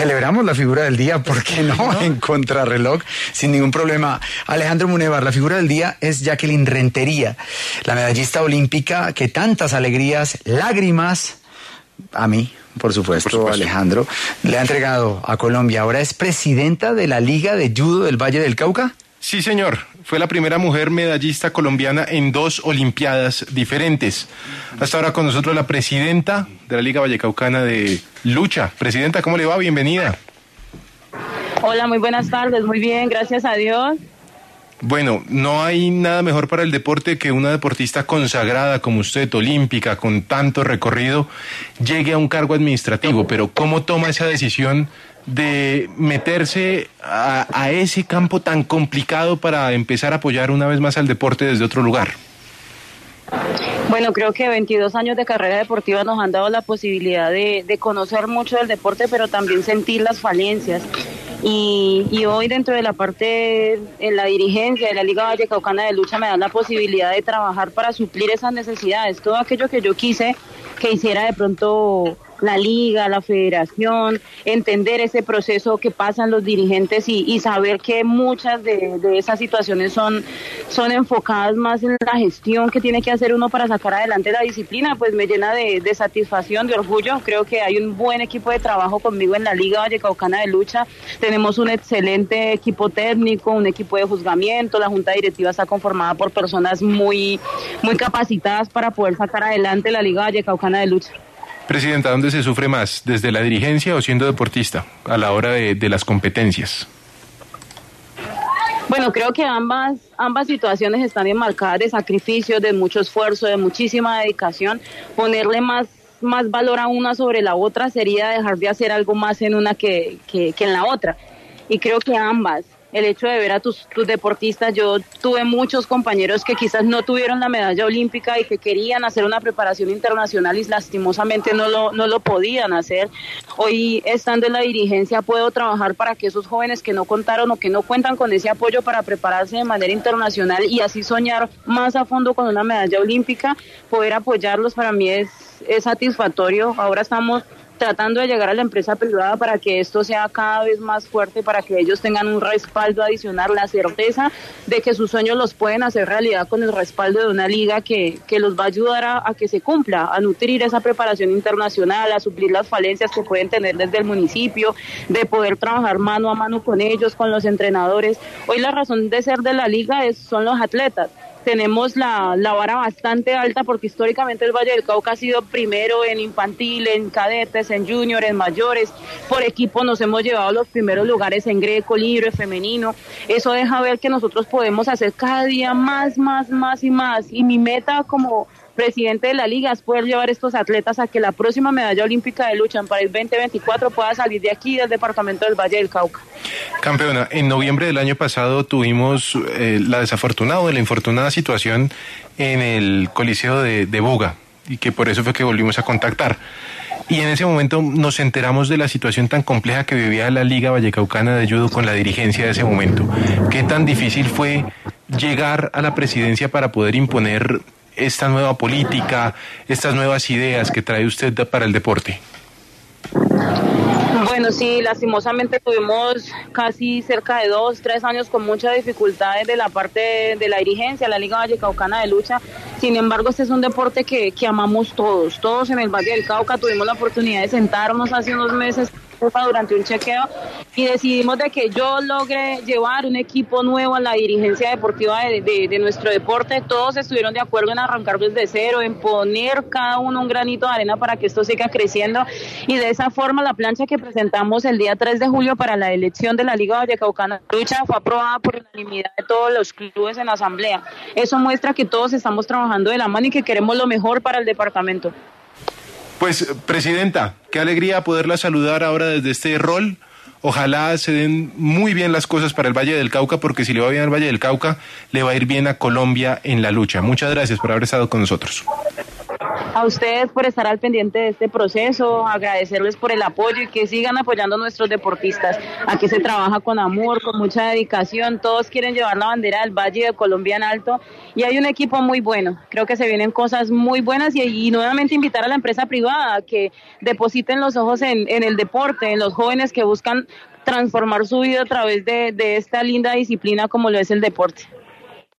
Celebramos la figura del día, ¿por qué no? En contrarreloj, sin ningún problema. Alejandro Munevar, la figura del día es Jacqueline Rentería, la medallista olímpica que tantas alegrías, lágrimas, a mí, por supuesto, Alejandro, le ha entregado a Colombia. Ahora es presidenta de la Liga de Judo del Valle del Cauca. Sí, señor. Fue la primera mujer medallista colombiana en 2 olimpiadas diferentes. Hasta ahora con nosotros la presidenta de la Liga Vallecaucana de Lucha. Presidenta, ¿cómo le va? Bienvenida. Hola, muy buenas tardes. Muy bien, gracias a Dios. Bueno, no hay nada mejor para el deporte que una deportista consagrada como usted, olímpica, con tanto recorrido, llegue a un cargo administrativo. Pero ¿cómo toma esa decisión de meterse a ese campo tan complicado para empezar a apoyar una vez más al deporte desde otro lugar? Bueno, creo que 22 años de carrera deportiva nos han dado la posibilidad de conocer mucho del deporte, pero también sentir las falencias. Y hoy dentro de la parte, en la dirigencia de la Liga Vallecaucana de Lucha, me dan la posibilidad de trabajar para suplir esas necesidades. Todo aquello que yo quise que hiciera de pronto la liga, la federación, entender ese proceso que pasan los dirigentes y saber que muchas de esas situaciones son enfocadas más en la gestión que tiene que hacer uno para sacar adelante la disciplina, pues me llena de satisfacción, de orgullo. Creo que hay un buen equipo de trabajo conmigo en la Liga Vallecaucana de Lucha. Tenemos un excelente equipo técnico, un equipo de juzgamiento. La junta directiva está conformada por personas muy capacitadas para poder sacar adelante la Liga Vallecaucana de Lucha. Presidenta, ¿dónde se sufre más? ¿Desde la dirigencia o siendo deportista a la hora de las competencias? Bueno, creo que ambas situaciones están enmarcadas de sacrificio, de mucho esfuerzo, de muchísima dedicación. Ponerle más valor a una sobre la otra sería dejar de hacer algo más en una que en la otra. Y creo que ambas. El hecho de ver a tus deportistas, yo tuve muchos compañeros que quizás no tuvieron la medalla olímpica y que querían hacer una preparación internacional y lastimosamente no lo podían hacer. Hoy, estando en la dirigencia, puedo trabajar para que esos jóvenes que no contaron o que no cuentan con ese apoyo para prepararse de manera internacional y así soñar más a fondo con una medalla olímpica, poder apoyarlos para mí es satisfactorio. Ahora estamos tratando de llegar a la empresa privada para que esto sea cada vez más fuerte, para que ellos tengan un respaldo adicional, la certeza de que sus sueños los pueden hacer realidad con el respaldo de una liga que los va a ayudar a que se cumpla, a nutrir esa preparación internacional, a suplir las falencias que pueden tener desde el municipio, de poder trabajar mano a mano con ellos, con los entrenadores. Hoy la razón de ser de la liga son los atletas. Tenemos la vara bastante alta porque históricamente el Valle del Cauca ha sido primero en infantil, en cadetes, en junior, en mayores. Por equipo nos hemos llevado los primeros lugares en greco, libre, femenino. Eso deja ver que nosotros podemos hacer cada día más y más. Y mi meta como presidente de la liga es poder llevar estos atletas a que la próxima medalla olímpica de lucha para el 2024 pueda salir de aquí, del departamento del Valle del Cauca. Campeona, en noviembre del año pasado tuvimos la infortunada situación en el Coliseo de Buga, y que por eso fue que volvimos a contactar. Y en ese momento nos enteramos de la situación tan compleja que vivía la Liga Vallecaucana de Judo con la dirigencia de ese momento. ¿Qué tan difícil fue llegar a la presidencia para poder imponer esta nueva política, estas nuevas ideas que trae usted para el deporte? Bueno, sí, lastimosamente tuvimos casi cerca de 2-3 años con muchas dificultades de la parte de la dirigencia, la Liga Vallecaucana de Lucha. Sin embargo, este es un deporte que amamos todos en el Valle del Cauca. Tuvimos la oportunidad de sentarnos hace unos meses durante un chequeo y decidimos de que yo logre llevar un equipo nuevo a la dirigencia deportiva de nuestro deporte. Todos estuvieron de acuerdo en arrancar desde cero, en poner cada uno un granito de arena para que esto siga creciendo, y de esa forma la plancha que presentamos el día 3 de julio para la elección de la Liga Vallecaucana de Lucha fue aprobada por unanimidad de todos los clubes en la asamblea. Eso muestra que todos estamos trabajando de la mano y que queremos lo mejor para el departamento. Pues, presidenta, qué alegría poderla saludar ahora desde este rol. Ojalá se den muy bien las cosas para el Valle del Cauca, porque si le va bien al Valle del Cauca, le va a ir bien a Colombia en la lucha. Muchas gracias por haber estado con nosotros. A ustedes por estar al pendiente de este proceso, agradecerles por el apoyo y que sigan apoyando a nuestros deportistas. Aquí se trabaja con amor, con mucha dedicación, todos quieren llevar la bandera del Valle de Colombia en alto y hay un equipo muy bueno. Creo que se vienen cosas muy buenas y nuevamente invitar a la empresa privada a que depositen los ojos en el deporte, en los jóvenes que buscan transformar su vida a través de esta linda disciplina como lo es el deporte.